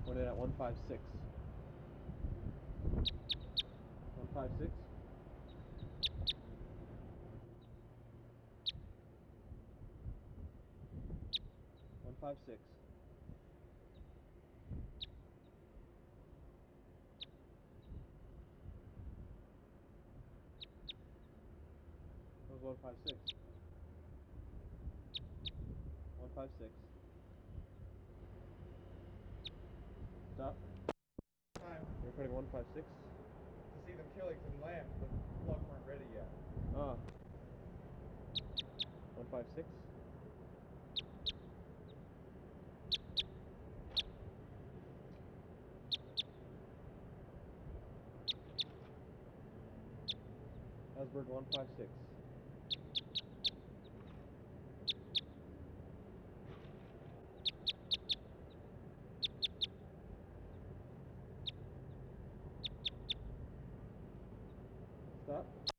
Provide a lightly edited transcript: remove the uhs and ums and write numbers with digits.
Went in at 156. 156. 156. That was 156. 156. Stop. Time You're putting 156. to see them killing some lambs, but the flock weren't ready yet. 156. Asberg 156. Stop.